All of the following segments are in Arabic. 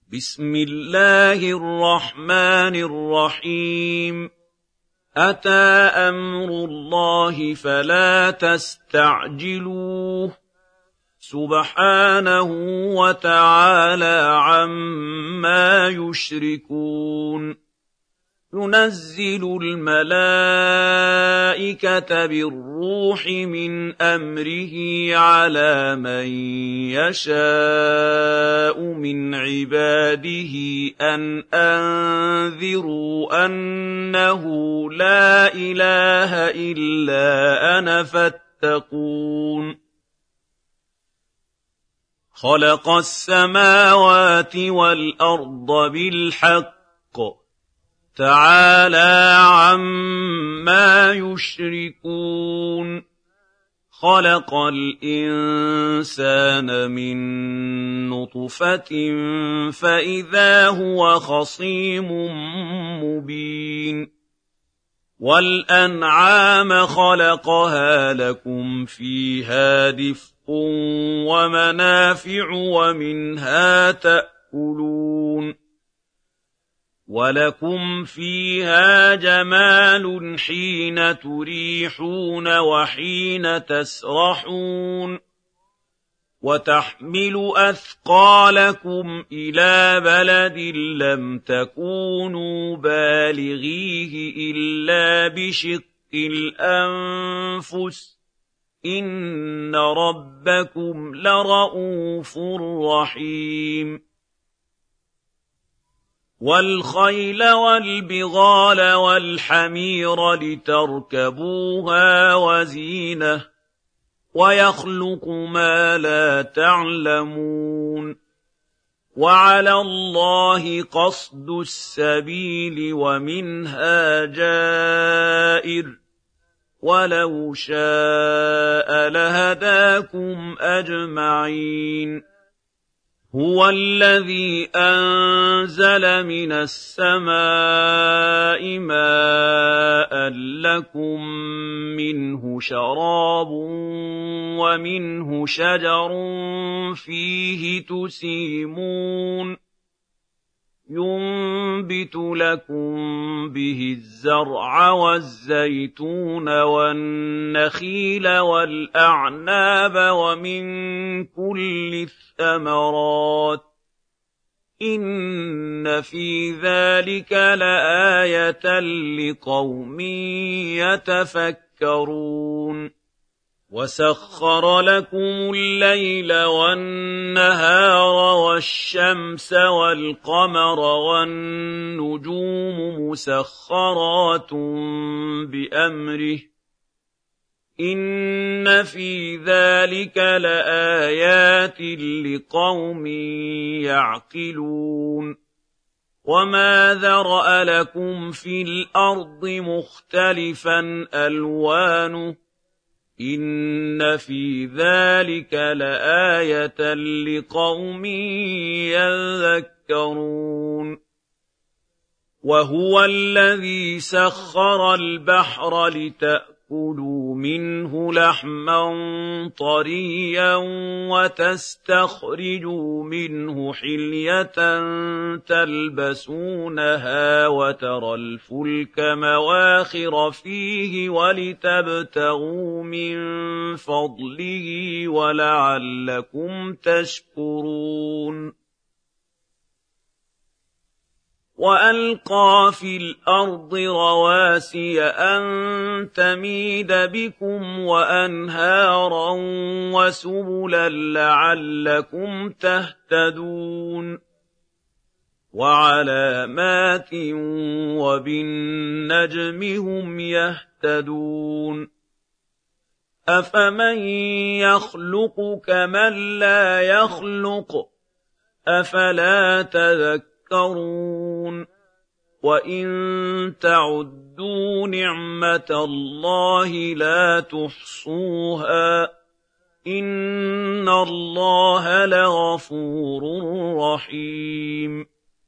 بسم الله الرحمن الرحيم أتى أمر الله فلا تستعجلوه سبحانه وتعالى عما يشركون ينزل الملائكة بالروح من أمره على من يشاء من عباده أن أنذروا أنه لا إله إلا أنا فاتقون خلق السماوات والأرض بالحق تعالى عما يشركون خلق الإنسان من نطفة فإذا هو خصيم مبين والأنعام خلقها لكم فيها دفء ومنافع ومنها تأكلون ولكم فيها جمال حين تريحون وحين تسرحون وتحمل أثقالكم إلى بلد لم تكونوا بالغيه إلا بشق الأنفس إن ربكم لرءوف رحيم والخيل والبغال والحمير لتركبوها وزينة ويخلق ما لا تعلمون وعلى الله قصد السبيل ومنها جائر ولو شاء لهداكم أجمعين هو الذي أنزل من السماء ماء لكم منه شراب ومنه شجر فيه تسيمون ينبت لكم به الزرع والزيتون والنخيل والأعناب ومن كل الثمرات إن في ذلك لآية لقوم يتفكرون وسخر لكم الليل والنهار والشمس والقمر والنجوم مسخرات بأمره إن في ذلك لآيات لقوم يعقلون وما ذرأ لكم في الأرض مختلفا ألوانه إن في ذلك لآية لقوم يذكرون وهو الذي سخر البحر لتأكلوا منه لحما طريا وتستخرجوا منه حلية تلبسونها وترى الفلك مواخر فيه ولتبتغوا من فضله ولعلكم تشكرون وألقى في الأرض رواسي أن تميد بكم وأنهارا وسبلا لعلكم تهتدون وعلامات وبالنجم هم يهتدون أفمن يخلق كمن لا يخلق أفلا تذكرون وإن تعدوا نعمة الله لا تحصوها إن الله لغفور رحيم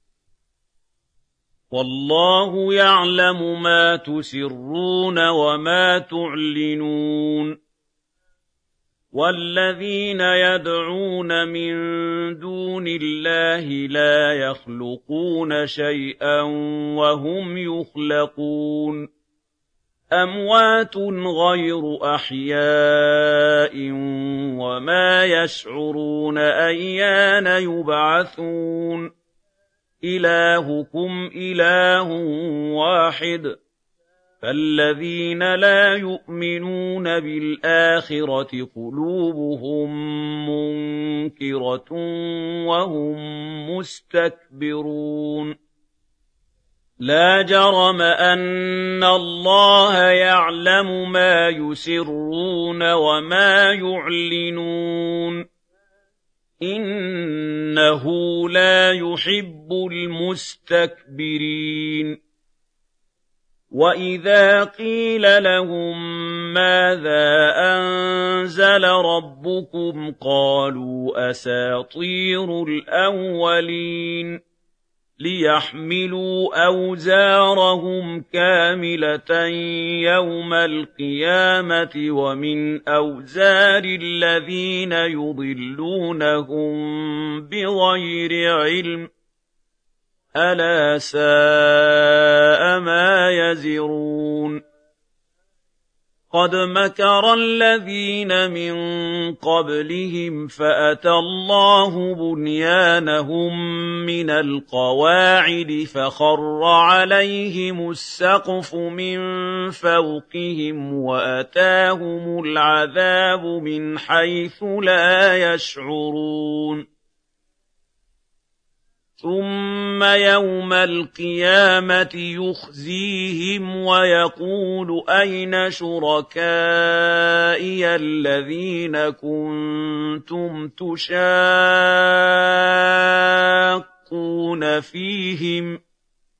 والله يعلم ما تسرون وما تعلنون وَالَّذِينَ يَدْعُونَ مِن دُونِ اللَّهِ لَا يَخْلُقُونَ شَيْئًا وَهُمْ يُخْلَقُونَ أَمْوَاتٌ غَيْرُ أَحْيَاءٍ وَمَا يَشْعُرُونَ أَيَّانَ يُبْعَثُونَ إِلَٰهُكُمْ إِلَٰهٌ وَاحِدٌ فَالَّذِينَ لَا يُؤْمِنُونَ بِالْآخِرَةِ قُلُوبُهُم مُّنكِرَةٌ وَهُم مُّسْتَكْبِرُونَ لَا جَرَمَ أَنَّ اللَّهَ يَعْلَمُ مَا يُسِرُّونَ وَمَا يُعْلِنُونَ إِنَّهُ لَا يُحِبُّ الْمُسْتَكْبِرِينَ وَإِذَا قِيلَ لَهُم مَّاذَا أَنزَلَ رَبُّكُمْ قَالُوا أَسَاطِيرُ الْأَوَّلِينَ لِيَحْمِلُوا أَوْزَارَهُمْ كَامِلَةً يَوْمَ الْقِيَامَةِ وَمِنْ أَوْزَارِ الَّذِينَ يُضِلُّونَهُم بِغَيْرِ عِلْمٍ أَلَا سَاءَ مَا يَزِرُونَ قَدْ مَكَرَ الَّذِينَ مِن قَبْلِهِمْ فَأَتَى اللَّهُ بُنْيَانَهُم مِّنَ الْقَوَاعِدِ فَخَرَّ عَلَيْهِمُ السَّقْفُ مِن فَوْقِهِمْ وَأَتَاهُمُ الْعَذَابُ مِنْ حَيْثُ لَا يَشْعُرُونَ ثُمَّ يَوْمَ الْقِيَامَةِ يُخْزِيهِمْ وَيَقُولُ أَيْنَ شُرَكَائِيَ الَّذِينَ كُنتُمْ تُشَاقُّونَ فِيهِمْ ۚ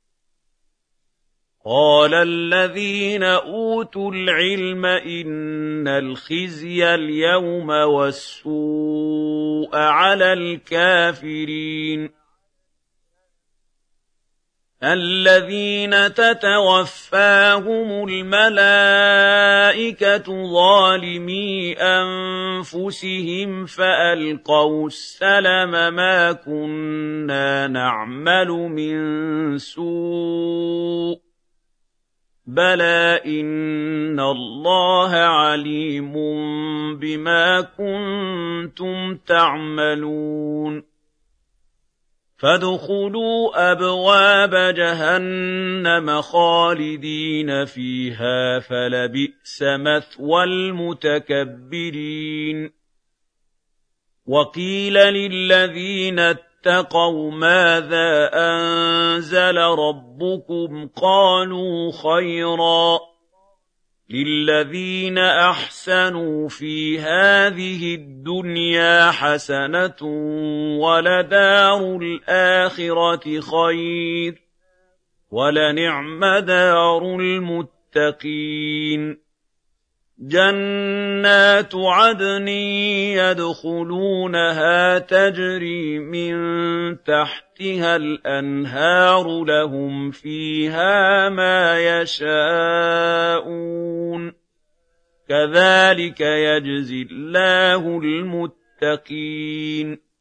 قَالَ الَّذِينَ أُوتُوا الْعِلْمَ إِنَّ الْخِزْيَ الْيَوْمَ وَالسُّوءَ عَلَى الْكَافِرِينَ الَّذِينَ تَتَوَفَّاهُمُ الْمَلَائِكَةُ ظَالِمِي أَنفُسِهِمْ فَأَلْقَوْا السَّلَمَ مَا كُنَّا نَعْمَلُ مِن سُوءٍ بَلَىٰ إِنَّ اللَّهَ عَلِيمٌ بِمَا كُنتُمْ تَعْمَلُونَ فَادْخُلُوا أَبْوَابَ جَهَنَّمَ خَالِدِينَ فِيهَا فَلَبِئْسَ مَثْوَى الْمُتَكَبِّرِينَ وَقِيلَ لِلَّذِينَ اتَّقَوْا مَاذَا أَنزَلَ رَبُّكُمْ قَالُوا خَيْرًا لِلَّذِينَ أَحْسَنُوا فِي هَٰذِهِ الدُّنْيَا حَسَنَةٌ وَلَدَارُ الْآخِرَةِ خَيْرٌ وَلَنِعْمَ دَارُ الْمُتَّقِينَ جَنَّاتُ عَدْنٍ يَدْخُلُونَهَا تَجْرِي مِن تَحْتِهَا الْأَنْهَارُ لَهُمْ فِيهَا مَا يَشَاءُونَ كَذَٰلِكَ يَجْزِي اللَّهُ الْمُتَّقِينَ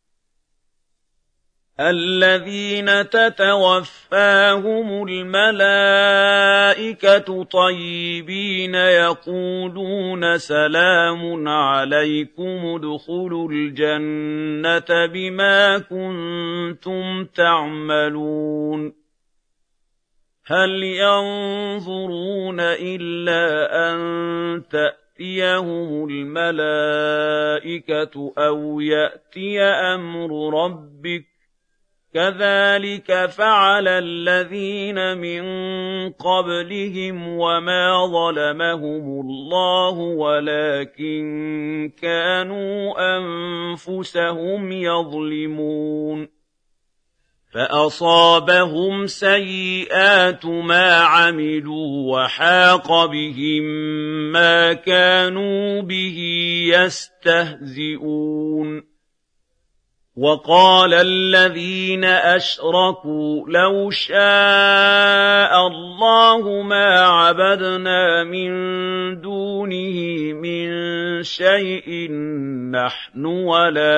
الَّذِينَ تَتَوَفَّاهُمُ الْمَلَائِكَةُ طَيِّبِينَ يَقُولُونَ سَلَامٌ عَلَيْكُمُ ادْخُلُوا الْجَنَّةَ بِمَا كُنتُمْ تَعْمَلُونَ هَلْ يَنظُرُونَ إِلَّا أَن تَأْتِيَهُمُ الْمَلَائِكَةُ أَوْ يَأْتِيَ أَمْرُ رَبِّكَ كَذَٰلِكَ فَعَلَ الَّذِينَ مِن قَبْلِهِمْ وَمَا ظَلَمَهُمُ اللَّهُ وَلَٰكِن كَانُوا أَنفُسَهُمْ يَظْلِمُونَ فَأَصَابَهُمْ سَيِّئَاتُ مَا عَمِلُوا وَحَاقَ بِهِم مَّا كَانُوا بِهِ يَسْتَهْزِئُونَ وقال الذين أشركوا لو شاء الله ما عبدنا من دونه من شيء نحن ولا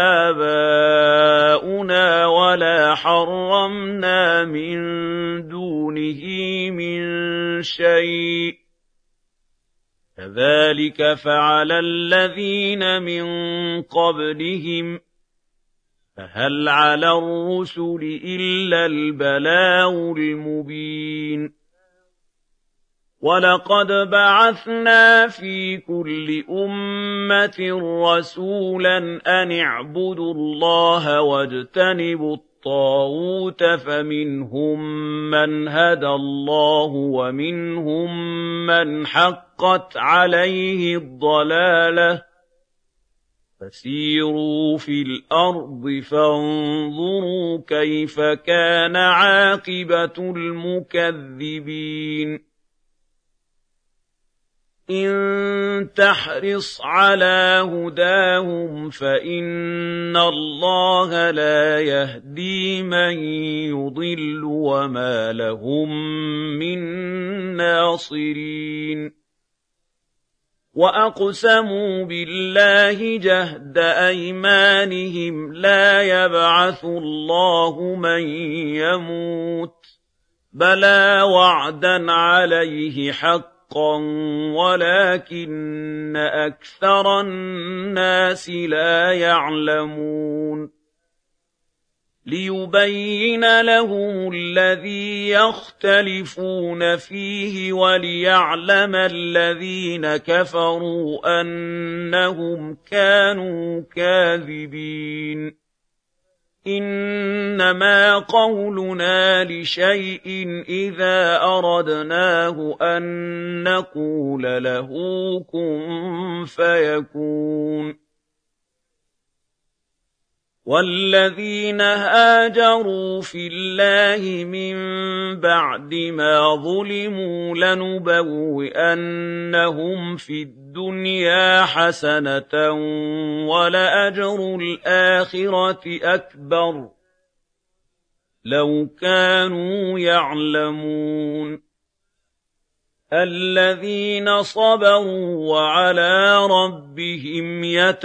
آباؤنا ولا حرمنا من دونه من شيء كذلك فعل الذين من قبلهم فهل على الرسل إلا البلاغ المبين ولقد بعثنا في كل أمة رسولا أن اعبدوا الله واجتنبوا الطاغوت فمنهم من هدى الله ومنهم من حقت عليه الضلالة فسيروا في الأرض فانظروا كيف كان عاقبة المكذبين إن تحرص على هداهم فإن الله لا يهدي من يضل وما لهم من ناصرين وأقسموا بالله جهد أيمانهم لا يبعث الله من يموت بلى وعدا عليه حقا ولكن أكثر الناس لا يعلمون ليبين لهم الذي يختلفون فيه وليعلم الذين كفروا أنهم كانوا كاذبين إنما قولنا لشيء إذا أردناه أن نقول له كن فيكون والذين هاجروا في الله من بعد ما ظلموا لنبوئنهم في الدنيا حسنة ولأجر الآخرة أكبر لو كانوا يعلمون الذين صبروا وعلى ربهم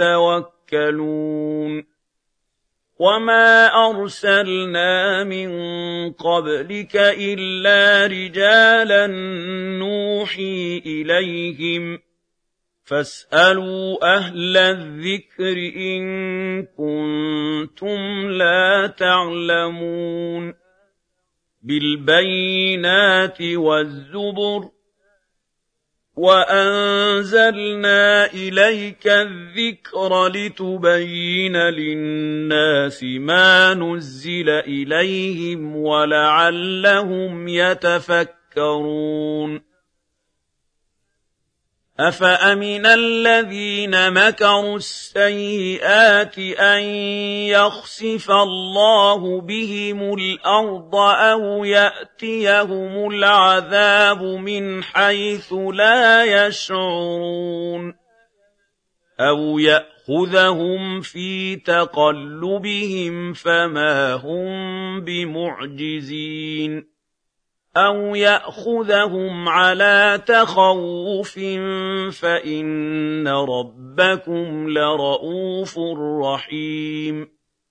يتوكلون وما أرسلنا من قبلك إلا رجالا نوحي إليهم فاسألوا أهل الذكر إن كنتم لا تعلمون بالبينات والزبر وأنزلنا إليك الذكر لتبين للناس ما نزل إليهم ولعلهم يتفكرون أفأمن الذين مكروا السيئات أن يخسف الله بهم الأرض أو يأتيهم العذاب من حيث لا يشعرون أو يأخذهم في تقلبهم فما هم بمعجزين أو يأخذهم على تخوف فإن ربكم لرؤوف رحيم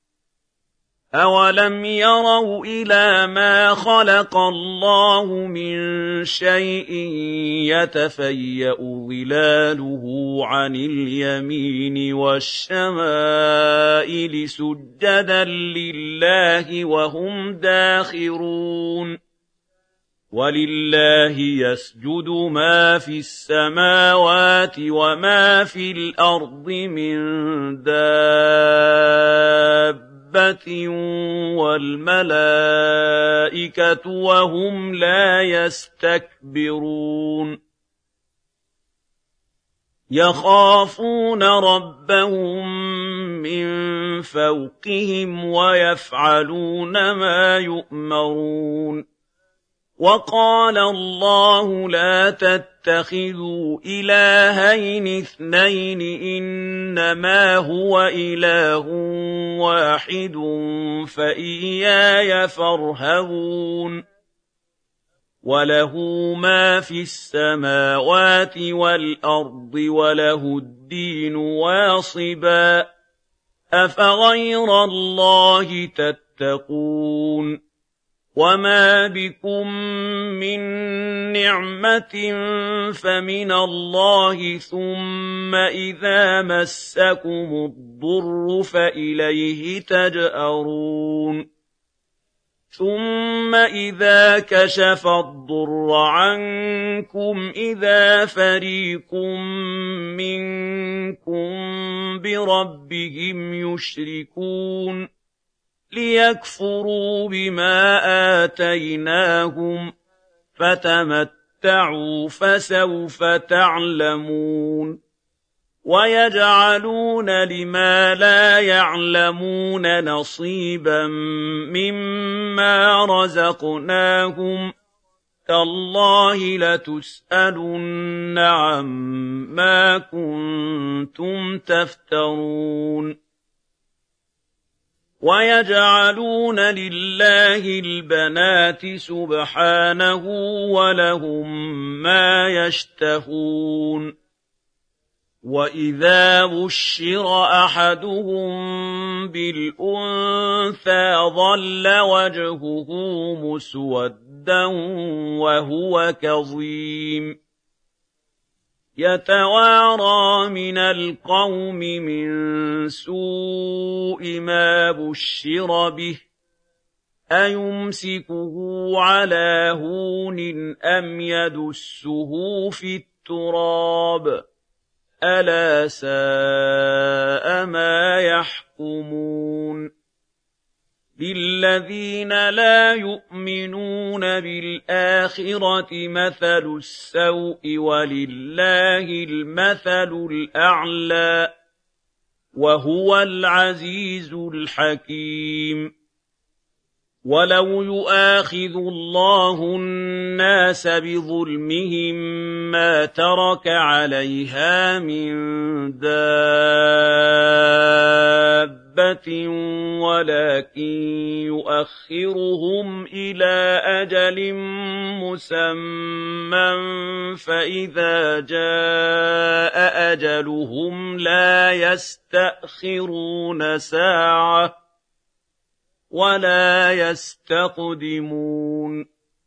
أولم يروا إلى ما خلق الله من شيء يتفيأ ظلاله عن اليمين والشمائل سجدا لله وهم داخرون ولله يسجد ما في السماوات وما في الأرض من دابة والملائكة وهم لا يستكبرون يخافون ربهم من فوقهم ويفعلون ما يؤمرون وقال الله لا تتخذوا إلهين اثنين إنما هو إله واحد فإياي فارهبون وله ما في السماوات والأرض وله الدين واصبا أفغير الله تتقون وما بكم من نعمة فمن الله ثم إذا مسكم الضر فإليه تجأرون ثم إذا كشف الضر عنكم إذا فريق منكم بربهم يشركون ليكفروا بما آتيناهم فتمتعوا فسوف تعلمون ويجعلون لما لا يعلمون نصيبا مما رزقناهم تالله لتسألن عما كنتم تفترون ويجعلون لله البنات سبحانه ولهم ما يشتهون وإذا بشر أحدهم بالأنثى ظل وجهه مسودا وهو كظيم يتوارى من القوم من سوء ما بشر به أيمسكه على هون أم يدسه في التراب ألا ساء ما يحكمون للذين لا يؤمنون بالآخرة مثل السوء ولله المثل الأعلى وهو العزيز الحكيم ولو يؤاخذ الله الناس بظلمهم ما ترك عليها من دابة ولكن يؤخرهم إلى أجل مسمى فإذا جاء أجلهم لا يستأخرون ساعة ولا يستقدمون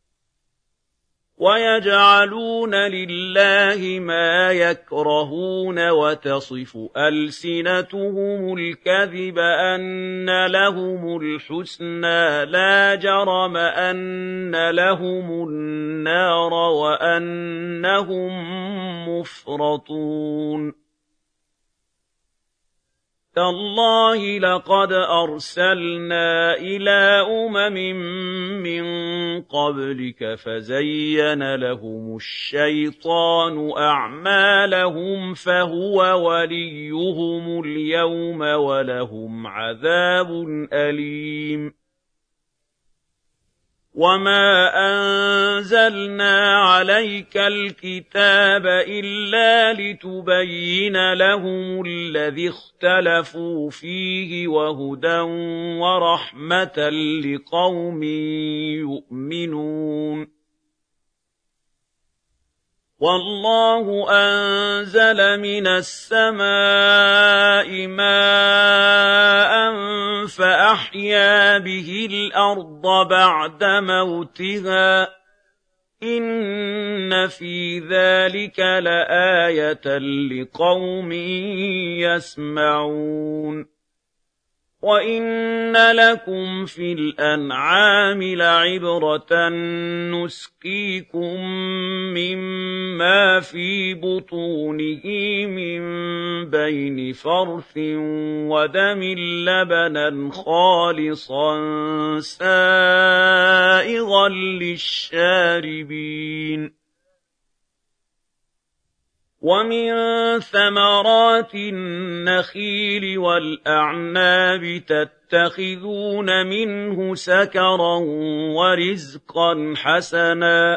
ويجعلون لله ما يكرهون وتصف ألسنتهم الكذب أن لهم الحسنى لا جرم أن لهم النار وأنهم مفرطون تالله لقد أرسلنا إلى من قبلك فزين لهم الشيطان أعمالهم فهو وليهم اليوم ولهم عذاب أليم وما أنزلنا عليك الكتاب إلا لتبين لهم الذي اختلفوا فيه وهدى ورحمة لقوم يؤمنون والله أنزل من السماء ماء فأحيا به الأرض بعد موتها إن في ذلك لآية لقوم يسمعون وَإِنَّ لَكُمْ فِي الْأَنْعَامِ لَعِبْرَةً نُسْقِيكُم مِّمَّا فِي بُطُونِهِ مِن بَيْنِ فَرْثٍ وَدَمٍ لَّبَنًا خَالِصًا سَائِغًا لِّلشَّارِبِينَ وَمِن ثَمَرَاتِ النَّخِيلِ وَالْأَعْنَابِ يتخذون منه سكرا ورزقا حسنا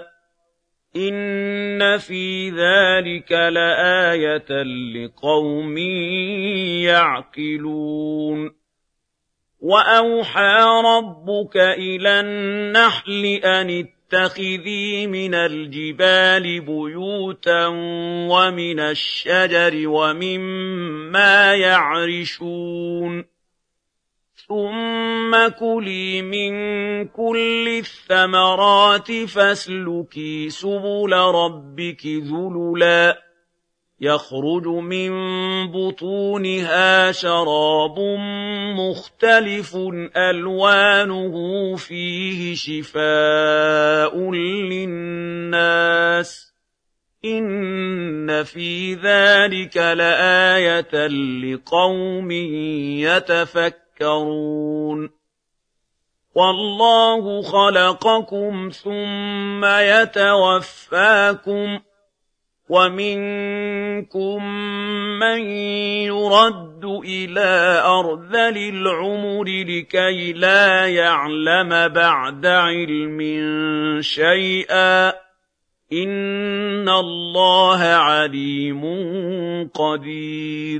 إن في ذلك لآية لقوم يعقلون وأوحى ربك إلى النحل أن اتخذي من الجبال بيوتا ومن الشجر ومما يعرشون ثم كلي من كل الثمرات فاسلكي سبل ربك ذللا يخرج من بطونها شراب مختلف ألوانه فيه شفاء للناس إن في ذلك لآية لقوم يتفكرون والله خلقكم ثم يتوفاكم ومنكم من يرد إلى أرذل العمر لكي لا يعلم بعد علم شيئا إن الله عليم قدير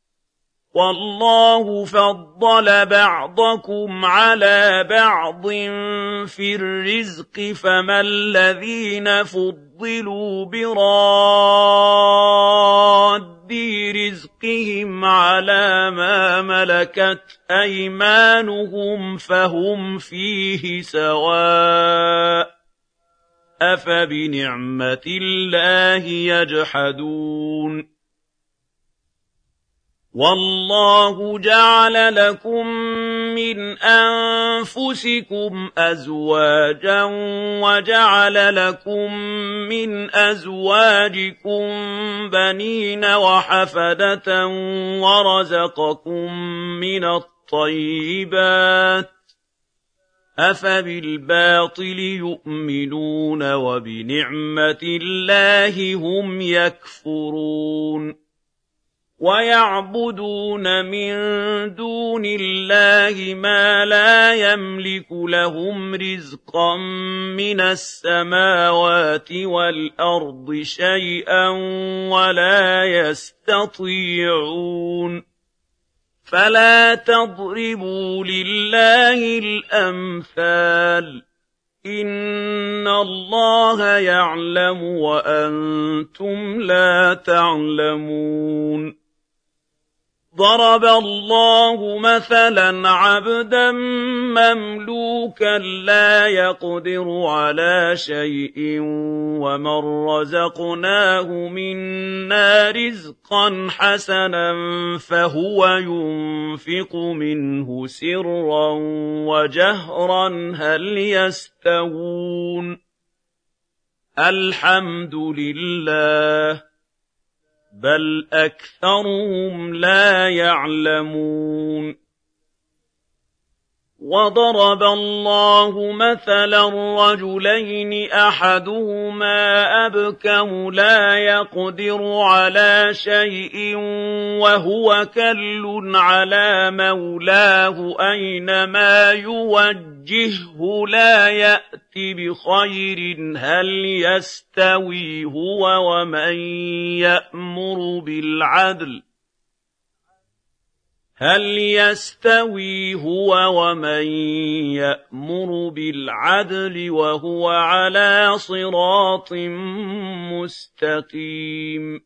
والله فضل بعضكم على بعض في الرزق فما الذين فضلوا براد رزقهم على ما ملكت أيمانهم فهم فيه سواء أفبنعمة الله يجحدون والله جعل لكم من أنفسكم أزواجا وجعل لكم من أزواجكم بنين وحفدة ورزقكم من الطيبات أفبالباطل يؤمنون وبنعمة الله هم يكفرون ويعبدون من دون الله ما لا يملك لهم رزقا من السماوات والأرض شيئا ولا يستطيعون فلا تضربوا لله الأمثال إن الله يعلم وأنتم لا تعلمون ضرب الله مثلا عبدا مملوكا لا يقدر على شيء ومن رزقناه منا رزقا حسنا فهو ينفق منه سرا وجهرا هل يستوون الحمد لله بل أكثرهم لا يعلمون وضرب الله مثلا رجلين أحدهما أبكم لا يقدر على شيء وهو كل على مولاه أينما يوجهه لا يأتي بخير هل يستوي هو ومن يأمر بالعدل هل يستوي هو ومن يأمر بالعدل وهو على صراط مستقيم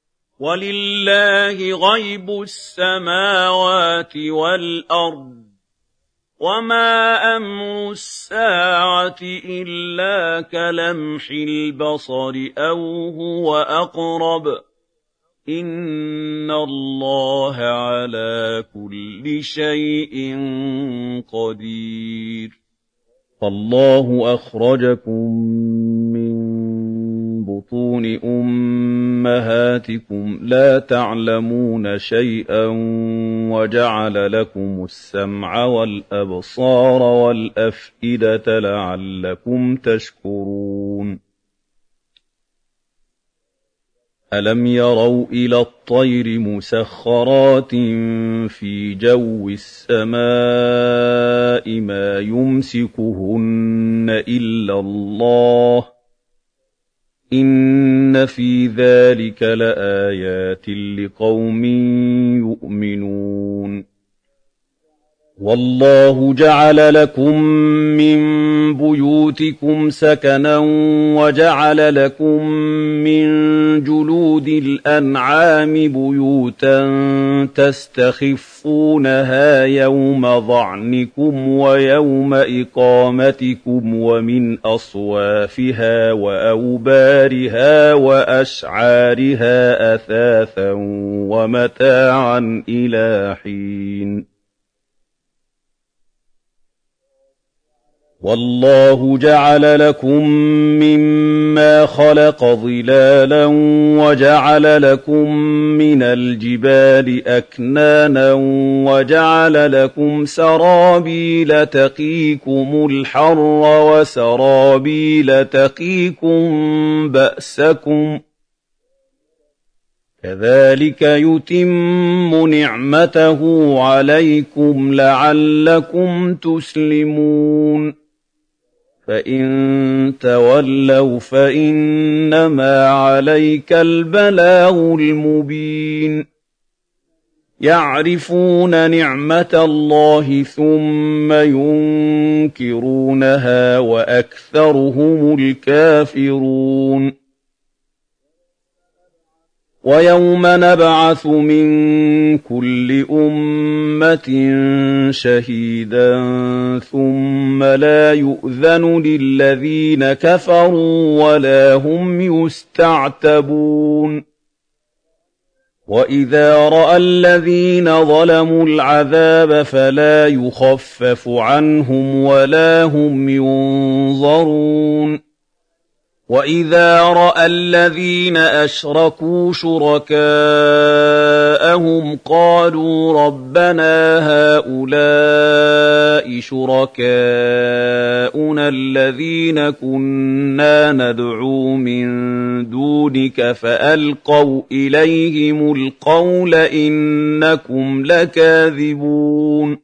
ولله غيب السماوات والأرض وما أمر الساعة إلا كلمح البصر أو هو أقرب إن الله على كل شيء قدير فالله أخرجكم من بطون أمهاتكم لا تعلمون شيئا وجعل لكم السمع والأبصار والأفئدة لعلكم تشكرون أَلَمْ يَرَوْا إِلَى الطَّيْرِ مُسَخَّرَاتٍ فِي جَوِّ السَّمَاءِ مَا يُمْسِكُهُنَّ إِلَّا اللَّهُ ۗ إِنَّ فِي ذَلِكَ لَآيَاتٍ لِقَوْمٍ يُؤْمِنُونَ وَاللَّهُ جَعَلَ لَكُم مِّن بُيُوتِكُمْ سَكَنًا وَجَعَلَ لَكُم مِّن جُلُودِ الْأَنْعَامِ بُيُوتًا تَسْتَخِفُّونَهَا يَوْمَ ظَعْنِكُمْ وَيَوْمَ إِقَامَتِكُمْ وَمِنْ أَصْوَافِهَا وَأَوْبَارِهَا وَأَشْعَارِهَا أَثَاثًا وَمَتَاعًا إِلَىٰ حِينٍ وَاللَّهُ جَعَلَ لَكُم مِّمَّا خَلَقَ ظِلَالًا وَجَعَلَ لَكُم مِّنَ الْجِبَالِ أَكْنَانًا وَجَعَلَ لَكُمْ سَرَابِيلَ تَقِيكُمُ الْحَرَّ وَسَرَابِيلَ تَقِيكُم بَأْسَكُمْ ۚ كَذَٰلِكَ يُتِمُّ نِعْمَتَهُ عَلَيْكُمْ لَعَلَّكُمْ تُسْلِمُونَ فَإِن تَوَلَّوْا فَإِنَّمَا عَلَيْكَ الْبَلَاغُ الْمُبِينُ يَعْرِفُونَ نِعْمَةَ اللَّهِ ثُمَّ يُنكِرُونَهَا وَأَكْثَرُهُمُ الْكَافِرُونَ وَيَوْمَ نَبْعَثُ مِن كُلِّ أُمَّةٍ شَهِيدًا ثُمَّ لَا يُؤْذَنُ لِلَّذِينَ كَفَرُوا وَلَا هُمْ يُسْتَعْتَبُونَ وَإِذَا رَأَى الَّذِينَ ظَلَمُوا الْعَذَابَ فَلَا يُخَفَّفُ عَنْهُمْ وَلَا هُمْ يُنظَرُونَ وَإِذَا رَأَى الَّذِينَ أَشْرَكُوا شُرَكَاءَهُمْ قَالُوا رَبَّنَا هَٰؤُلَاءِ شُرَكَاؤُنَا الَّذِينَ كُنَّا نَدْعُو مِن دُونِكَ فَأَلْقَوْا إِلَيْهِمُ الْقَوْلَ إِنَّكُمْ لَكَاذِبُونَ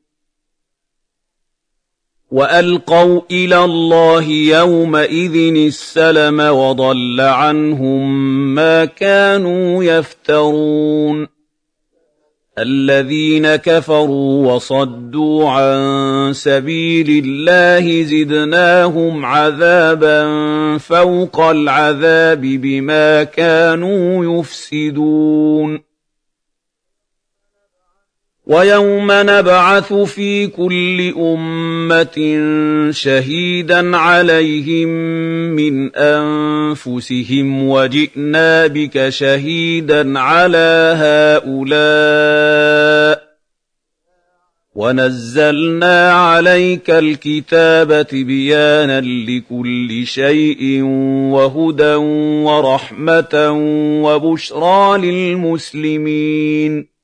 وَأَلْقَوْا إِلَى اللَّهِ يَوْمَئِذٍ السَّلَمَ وَضَلَّ عَنْهُم مَّا كَانُوا يَفْتَرُونَ الَّذِينَ كَفَرُوا وَصَدُّوا عَن سَبِيلِ اللَّهِ زِدْنَاهُمْ عَذَابًا فَوْقَ الْعَذَابِ بِمَا كَانُوا يُفْسِدُونَ وَيَوْمَ نَبْعَثُ فِي كُلِّ أُمَّةٍ شَهِيدًا عَلَيْهِم مِّنْ أَنفُسِهِمْ وَجِئْنَا بِكَ شَهِيدًا عَلَىٰ هَٰؤُلَاءِ وَنَزَّلْنَا عَلَيْكَ الْكِتَابَ تِبْيَانًا لِّكُلِّ شَيْءٍ وَهُدًى وَرَحْمَةً وَبُشْرَىٰ لِلْمُسْلِمِينَ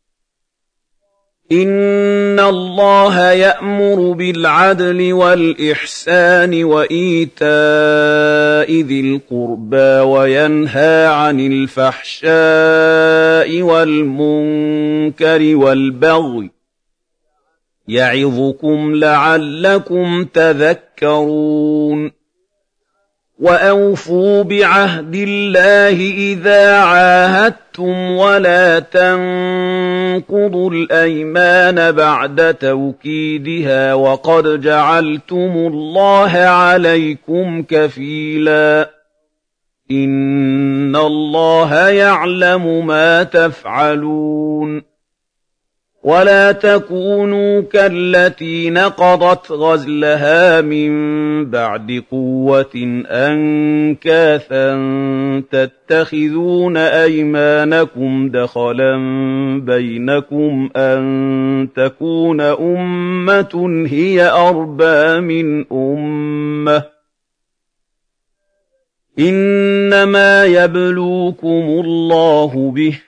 إِنَّ اللَّهَ يَأْمُرُ بِالْعَدْلِ وَالْإِحْسَانِ وَإِيتَاءِ ذِي الْقُرْبَىٰ وَيَنْهَىٰ عَنِ الْفَحْشَاءِ وَالْمُنكَرِ وَالْبَغْيِ يَعِظُكُمْ لَعَلَّكُمْ تَذَكَّرُونَ وَأَوْفُوا بِعَهْدِ اللَّهِ إِذَا عَاهَدتُّمْ وَلَا تَنقُضُوا الْأَيْمَانَ بَعْدَ تَوْكِيدِهَا وَقَدْ جَعَلْتُمُ اللَّهَ عَلَيْكُمْ كَفِيلًا إِنَّ اللَّهَ يَعْلَمُ مَا تَفْعَلُونَ وَلَا تَكُونُوا كَالَّتِي نَقَضَتْ غَزْلَهَا مِن بَعْدِ قُوَّةٍ أَنكَاثًا تَتَّخِذُونَ أَيْمَانَكُمْ دَخَلًا بَيْنَكُمْ أَن تَكُونَ أُمَّةٌ هِيَ أَرْبَىٰ مِنْ أُمَّةٍ ۚ إِنَّمَا يَبْلُوكُمُ اللَّهُ بِهِ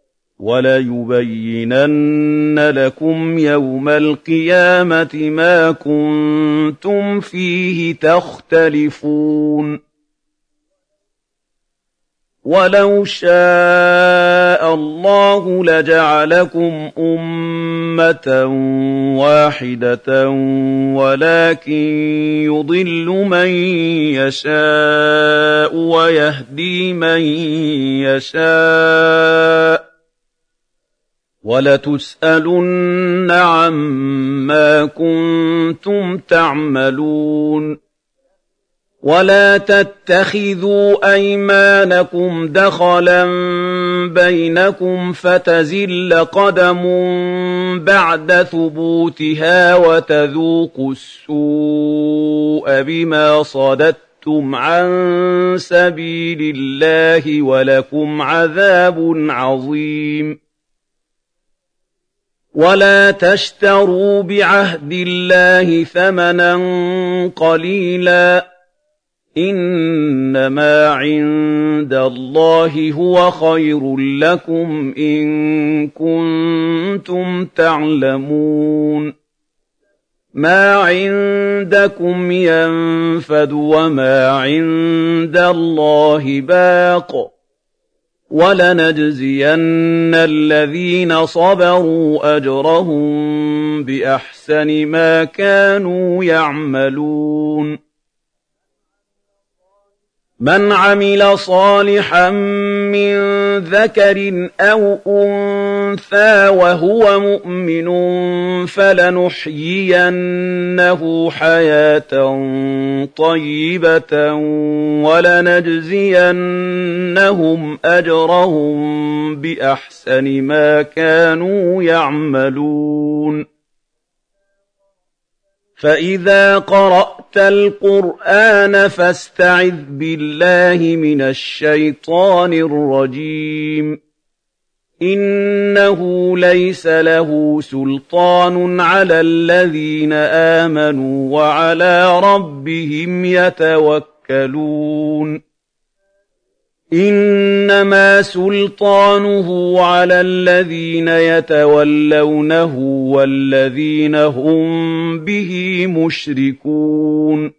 وَلَيُبَيِّنَنَّ لَكُمْ يَوْمَ الْقِيَامَةِ مَا كُنتُمْ فِيهِ تَخْتَلِفُونَ وَلَوْ شَاءَ اللَّهُ لَجَعَلَكُمْ أُمَّةً وَاحِدَةً وَلَٰكِن يُضِلُّ مَن يَشَاءُ وَيَهْدِي مَن يَشَاءُ ۚ وَلَتُسْأَلُنَّ عَمَّا كُنتُمْ تَعْمَلُونَ وَلَا تَتَّخِذُوا أَيْمَانَكُمْ دَخَلًا بَيْنَكُمْ فَتَزِلَّ قَدَمٌ بَعْدَ ثُبُوتِهَا وَتَذُوقُوا السُّوءَ بِمَا صَدَدتُّمْ عَن سَبِيلِ اللَّهِ وَلَكُمْ عَذَابٌ عَظِيمٌ وَلَا تَشْتَرُوا بِعَهْدِ اللَّهِ ثَمَنًا قَلِيلًا ۚ إِنَّمَا عِندَ اللَّهِ هُوَ خَيْرٌ لَّكُمْ إِن كُنتُمْ تَعْلَمُونَ مَا عِندَكُمْ يَنفَدُ وَمَا عِندَ اللَّهِ بَاقٍ ۗ وَلَنَجْزِيَنَّ الَّذِينَ صَبَرُوا أَجْرَهُم بِأَحْسَنِ مَا كَانُوا يَعْمَلُونَ مَنْ عَمِلَ صَالِحًا مِّن ذَكَرٍ أَوْ أُنثَىٰ وَهُوَ مُؤْمِنٌ فَلَنُحْيِيَنَّهُ حَيَاةً طَيِّبَةً وَلَنَجْزِيَنَّهُمْ أَجْرَهُم بِأَحْسَنِ مَا كَانُوا يَعْمَلُونَ فَإِذَا قَرَأْتَ الْقُرْآنَ فَاسْتَعِذْ بِاللَّهِ مِنَ الشَّيْطَانِ الرَّجِيمِ إِنَّهُ لَيْسَ لَهُ سُلْطَانٌ عَلَى الَّذِينَ آمَنُوا وَعَلَىٰ رَبِّهِمْ يَتَوَكَّلُونَ إِنَّمَا سُلْطَانُهُ عَلَى الَّذِينَ يَتَوَلَّوْنَهُ وَالَّذِينَ هُم بِهِ مُشْرِكُونَ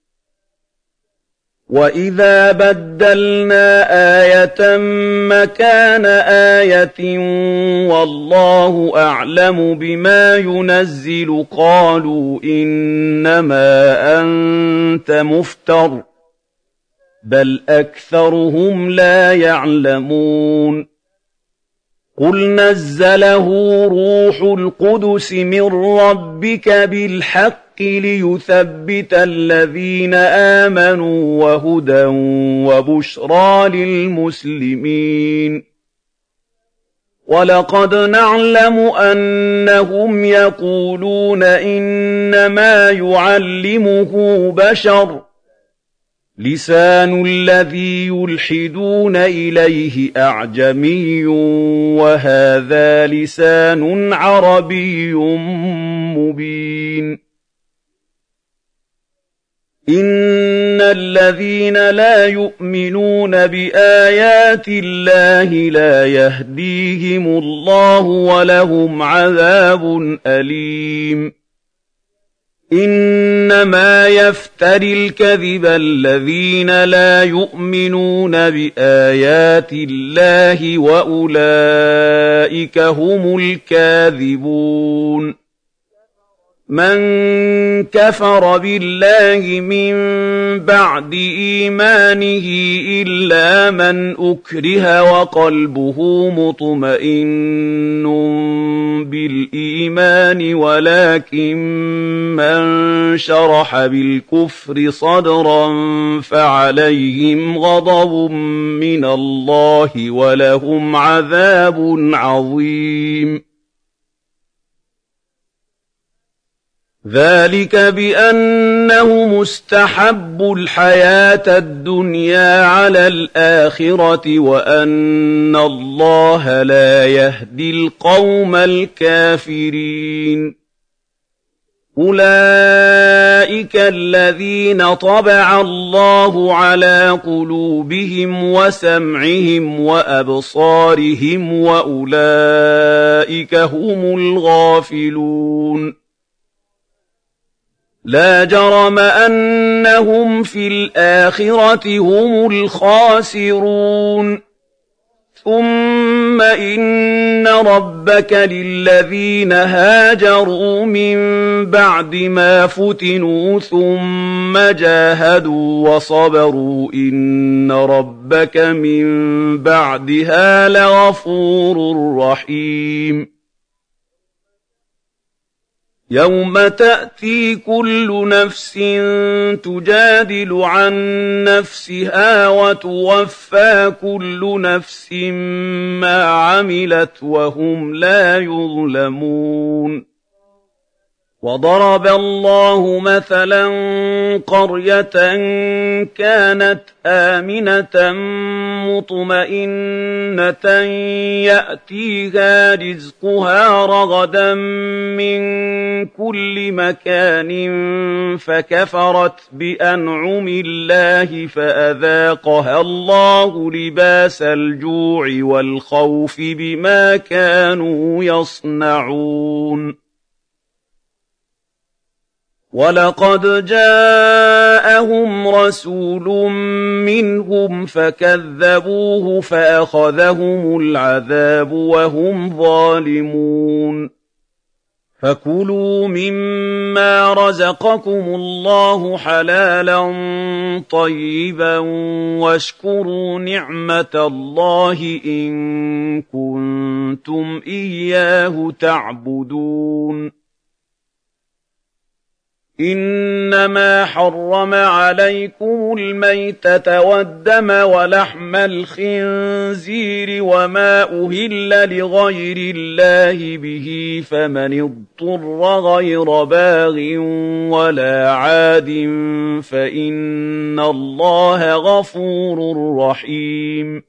وَإِذَا بَدَّلْنَا آيَةً مَّكَانَ آيَةٍ وَاللَّهُ أَعْلَمُ بِمَا يُنَزِّلُ قَالُوا إِنَّمَا أَنتَ مُفْتَرٍ ۚ بَلْ أَكْثَرُهُمْ لَا يَعْلَمُونَ قُلْ نَزَّلَهُ رُوحُ الْقُدُسِ مِن رَّبِّكَ بِالْحَقِّ لِيُثَبِّتَ الَّذِينَ آمَنُوا وَهُدًى وَبُشْرَىٰ لِلْمُسْلِمِينَ وَلَقَدْ نَعْلَمُ أَنَّهُمْ يَقُولُونَ إِنَّمَا يُعَلِّمُهُ بَشَرٌ ۗ لِّسَانُ الَّذِي يُلْحِدُونَ إِلَيْهِ أَعْجَمِيٌّ وَهَٰذَا لِسَانٌ عَرَبِيٌّ مُّبِينٌ إِنَّ الَّذِينَ لَا يُؤْمِنُونَ بِآيَاتِ اللَّهِ لَا يَهْدِيهِمُ اللَّهُ وَلَهُمْ عَذَابٌ أَلِيمٌ إِنَّمَا يَفْتَرِي الْكَذِبَ الَّذِينَ لَا يُؤْمِنُونَ بِآيَاتِ اللَّهِ وَأُولَٰئِكَ هُمُ الْكَاذِبُونَ مَن كَفَرَ بِاللَّهِ مِن بَعْدِ إِيمَانِهِ إِلَّا مَنْ أُكْرِهَ وَقَلْبُهُ مُطْمَئِنٌّ بِالْإِيمَانِ وَلَٰكِن مَّن شَرَحَ بِالْكُفْرِ صَدْرًا فَعَلَيْهِمْ غَضَبٌ مِّنَ اللَّهِ وَلَهُمْ عَذَابٌ عَظِيمٌ ذَٰلِكَ بِأَنَّهُمُ اسْتَحَبُّوا الْحَيَاةَ الدُّنْيَا عَلَى الْآخِرَةِ وَأَنَّ اللَّهَ لَا يَهْدِي الْقَوْمَ الْكَافِرِينَ أُولَٰئِكَ الَّذِينَ طَبَعَ اللَّهُ عَلَىٰ قُلُوبِهِمْ وَسَمْعِهِمْ وَأَبْصَارِهِمْ وَأُولَٰئِكَ هُمُ الْغَافِلُونَ لا جرم أنهم في الآخرة هم الخاسرون ثم إن ربك للذين هاجروا من بعد ما فتنوا ثم جاهدوا وصبروا إن ربك من بعدها لغفور رحيم يوم تأتي كل نفس تجادل عن نفسها وتوفى كل نفس ما عملت وهم لا يظلمون وضرب الله مثلا قرية كانت آمنة مطمئنة يأتيها رزقها رغدا من كل مكان فكفرت بأنعم الله فأذاقها الله لباس الجوع والخوف بما كانوا يصنعون وَلَقَدْ جَاءَهُمْ رَسُولٌ مِّنْهُمْ فَكَذَّبُوهُ فَأَخَذَهُمُ الْعَذَابُ وَهُمْ ظَالِمُونَ فَكُلُوا مِمَّا رَزَقَكُمُ اللَّهُ حَلَالًا طَيِّبًا وَاشْكُرُوا نِعْمَةَ اللَّهِ إِن كُنتُمْ إِيَّاهُ تَعْبُدُونَ إِنَّمَا حَرَّمَ عَلَيْكُمُ الْمَيْتَةَ وَالدَّمَ وَلَحْمَ الْخِنزِيرِ وَمَا أُهِلَّ لِغَيْرِ اللَّهِ بِهِ فَمَنِ اضْطُرَّ غَيْرَ بَاغٍ وَلَا عَادٍ فَإِنَّ اللَّهَ غَفُورٌ رَّحِيمٌ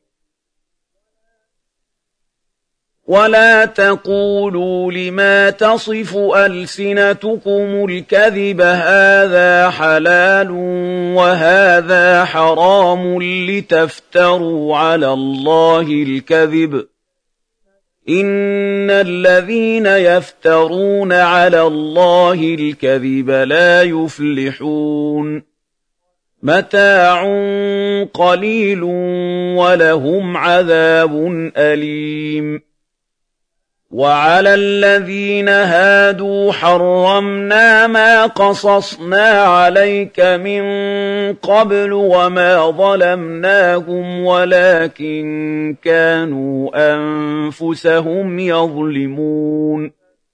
وَلَا تَقُولُوا لِمَا تَصِفُ أَلْسِنَتُكُمُ الْكَذِبَ هَٰذَا حَلَالٌ وَهَٰذَا حَرَامٌ لِّتَفْتَرُوا عَلَى اللَّهِ الْكَذِبَ ۚ إِنَّ الَّذِينَ يَفْتَرُونَ عَلَى اللَّهِ الْكَذِبَ لَا يُفْلِحُونَ مَتَاعٌ قَلِيلٌ وَلَهُمْ عَذَابٌ أَلِيمٌ وَعَلَى الَّذِينَ هَادُوا حَرَّمْنَا مَا قَصَصْنَا عَلَيْكَ مِن قَبْلُ وَمَا ظَلَمْنَاهُمْ وَلَٰكِن كَانُوا أَنفُسَهُمْ يَظْلِمُونَ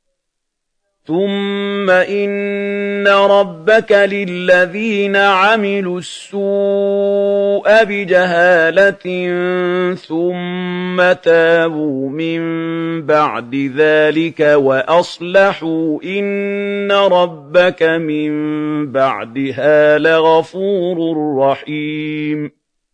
ثُمَّ إِنَّ رَبَّكَ لِلَّذِينَ عَمِلُوا السُّوءَ بِجَهَالَةٍ ثُمَّ تَابُوا مِن بَعْدِ ذَلِكَ وَأَصْلَحُوا إِنَّ رَبَّكَ مِن بَعْدِهَا لَغَفُورٌ رَّحِيمٌ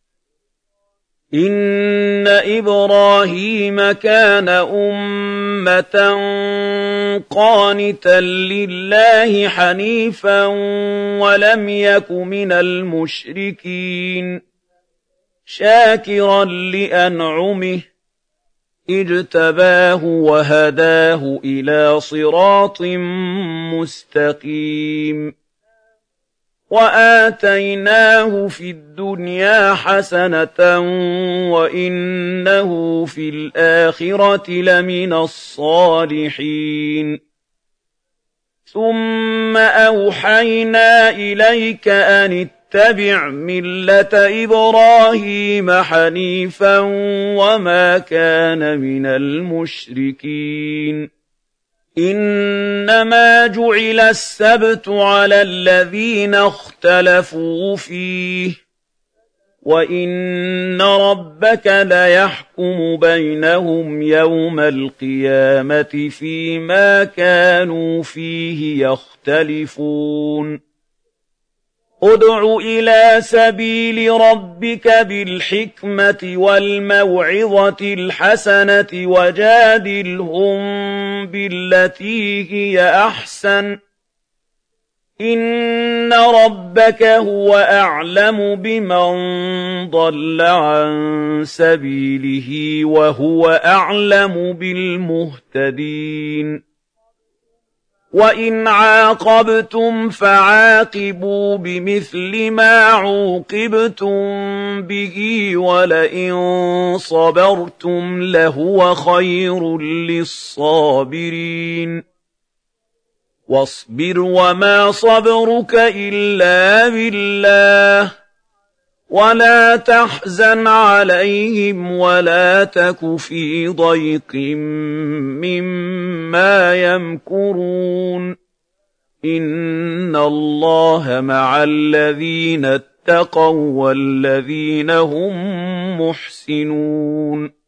إِنَّ إِبْرَاهِيمَ كَانَ أُمَّةً قَانِتًا لِّلَّهِ حَنِيفًا وَلَمْ يَكُ مِنَ الْمُشْرِكِينَ شَاكِرًا لِّأَنْعُمِهِ اجْتَبَاهُ وَهَدَاهُ إِلَىٰ صِرَاطٍ مُّسْتَقِيمٍ وَآتَيْنَاهُ فِي الدُّنْيَا حَسَنَةً وَإِنَّهُ فِي الْآخِرَةِ لَمِنَ الصَّالِحِينَ ثُمَّ أَوْحَيْنَا إِلَيْكَ أَنِ اتَّبِعْ مِلَّةَ إِبْرَاهِيمَ حَنِيفًا وَمَا كَانَ مِنَ الْمُشْرِكِينَ إِنَّمَا جُعِلَ السَّبْتُ عَلَى الَّذِينَ اخْتَلَفُوا فِيهِ ۚ وَإِنَّ رَبَّكَ لَيَحْكُمُ بَيْنَهُمْ يَوْمَ الْقِيَامَةِ فِيمَا كَانُوا فِيهِ يَخْتَلِفُونَ ادْعُ إِلَىٰ سَبِيلِ رَبِّكَ بِالْحِكْمَةِ وَالْمَوْعِظَةِ الْحَسَنَةِ وَجَادِلْهُم بِالَّتِي هِيَ أَحْسَنُ ۚ إِنَّ رَبَّكَ هُوَ أَعْلَمُ بِمَن ضَلَّ عَن سَبِيلِهِ وَهُوَ أَعْلَمُ بِالْمُهْتَدِينَ وَإِنْ عَاقَبْتُمْ فَعَاقِبُوا بِمِثْلِ مَا عُوقِبْتُم بِهِ وَلَئِن صَبَرْتُمْ لَهُوَ خَيْرٌ لِّلصَّابِرِينَ وَاصْبِرْ وَمَا صَبْرُكَ إِلَّا بِاللَّهِ وَلَا تَحْزَنْ عَلَيْهِمْ وَلَا تَكُ فِي ضَيْقٍ مِّمَّا يَمْكُرُونَ إِنَّ اللَّهَ مَعَ الَّذِينَ اتَّقَوا وَّالَّذِينَ هُم مُّحْسِنُونَ